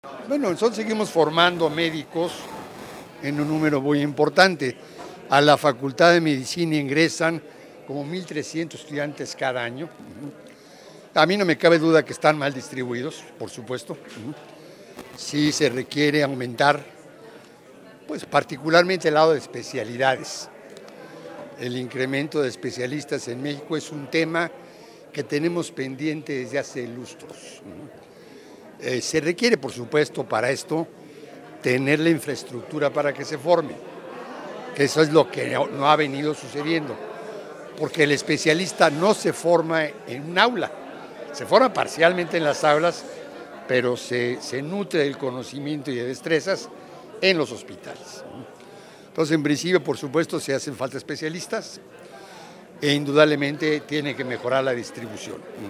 Bueno, nosotros seguimos formando médicos en un número muy importante. A la Facultad de Medicina ingresan como 1,300 estudiantes cada año. A mí no me cabe duda que están mal distribuidos, por supuesto. Sí se requiere aumentar, pues particularmente el lado de especialidades. El incremento de especialistas en México es un tema que tenemos pendiente desde hace lustros. Se requiere, por supuesto, para esto, tener la infraestructura para que se forme. Eso es lo que no ha venido sucediendo, porque el especialista no se forma en un aula, se forma parcialmente en las aulas, pero se nutre del conocimiento y de destrezas en los hospitales. Entonces, en principio, por supuesto, se hacen falta especialistas e indudablemente tiene que mejorar la distribución.